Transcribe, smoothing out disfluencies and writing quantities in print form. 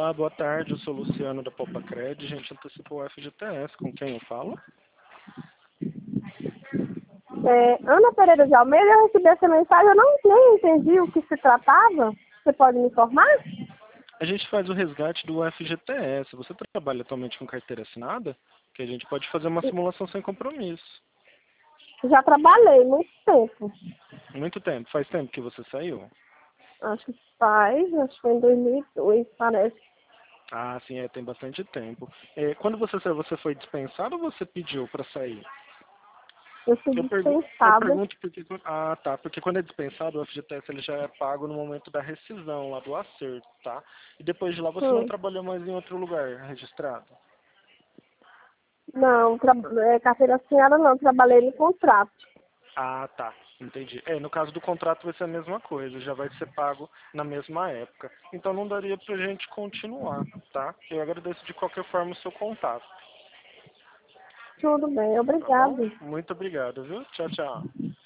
Olá, boa tarde. Eu sou o Luciano da Popacred. A gente antecipou o FGTS. Com quem eu falo? Ana Pereira de Almeida, eu recebi essa mensagem, eu não nem entendi o que se tratava. Você pode me informar? A gente faz o resgate do FGTS. Você trabalha atualmente com carteira assinada? Que a gente pode fazer uma simulação sem compromisso. Já trabalhei muito tempo. Muito tempo. Faz tempo que você saiu? Acho que foi em 2002, parece. Ah, sim, tem bastante tempo. Quando você saiu, você foi dispensado ou você pediu para sair? Eu fui Eu dispensada. pergunto porque... Ah, tá. Porque quando é dispensado, o FGTS ele já é pago no momento da rescisão, lá do acerto, tá? E depois de lá você não Hum. trabalhou mais em outro lugar registrado? Não, carteira assinada não, trabalhei no contrato. Ah, tá. Entendi. No caso do contrato vai ser a mesma coisa, já vai ser pago na mesma época. Então não daria pra gente continuar, tá? Eu agradeço de qualquer forma o seu contato, Tudo bem, tá bom? obrigado. Muito obrigado, viu? Tchau, tchau.